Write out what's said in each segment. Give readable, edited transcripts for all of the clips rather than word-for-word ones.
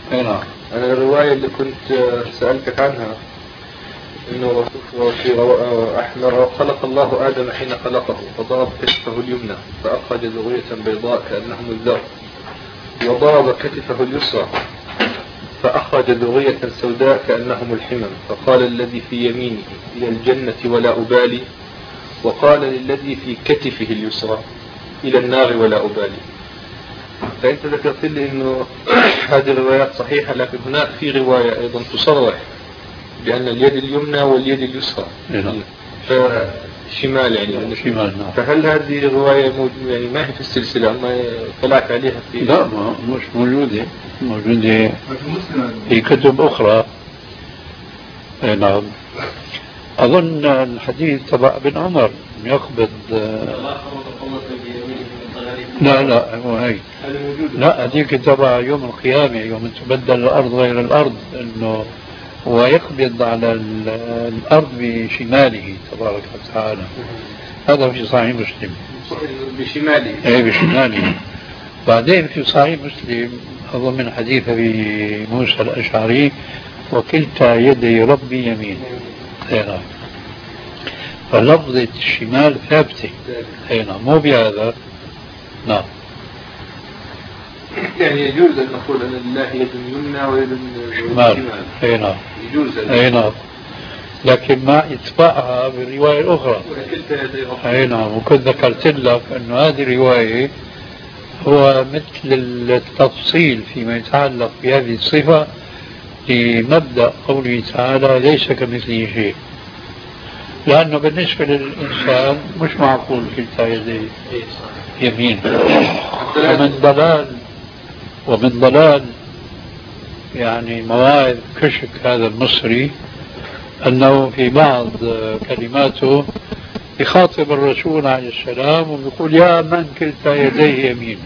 نعم. أنا الرواية اللي كنت سألتك عنها إنه أحمر خلق الله آدم حين خلقه فضرب كتفه اليمنى فأخرج ذرية بيضاء كأنهم الذر، وضرب كتفه اليسرى فأخرج ذرية سوداء كأنهم الحمم، فقال الذي في يمينه إلى الجنة ولا أبالي، وقال للذي في كتفه اليسرى إلى النار ولا أبالي. فأنت ذكرت لي إنه هذه الروايات صحيحة، لكن هناك في رواية أيضا تصرح بأن اليد اليمنى واليد اليسرى شمال يعني شمال. نعم. فهل هذه الرواية يعني ما هي في السلسلة ما طلعت عليها في؟ لا مش موجودة في كتب أخرى. نعم. أظن الحديث تبع ابن عمر يقبض. لا هو هي. لا هذيك تبع يوم القيامة يوم تبدل الأرض غير الأرض، إنه ويقبض على الأرض بشماله تبارك وتعالى. هذا في صحيح مسلم. بشماله. إيه بشماله. بعدين في صحيح مسلم أظن من حديث أبي موسى الأشعري وكلتا يدي ربي يمين. هنا فلفظة الشمال ثابتة هنا مو بهذا. نعم. يعني يجوز أن نقول أن لله يد يمنى ويد شمال. هنا يجوز. هنا لكن ما يتبعها بالرواية الأخرى. نعم. وكنت ذكرت لك أن هذه الرواية هو مثل التفصيل فيما يتعلق بهذه الصفة لمبدأ قوله تعالى ليس كمثله شيء، لأنه بالنسبة للإنسان مش معقول كلتا يديه يمين. ومن ضلال يعني مواعظ كشك هذا المصري أنه في بعض كلماته يخاطب الرسول عليه السلام ويقول يا من كلتا يديه يمين.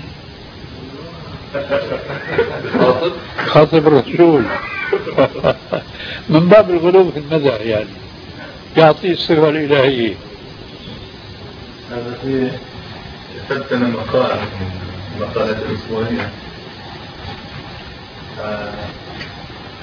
يخاطب الرسول من باب الغلو في المدح، يعني يعطيه الصفة الإلهية. هذا في كتبتنا مقالة الأسبوعية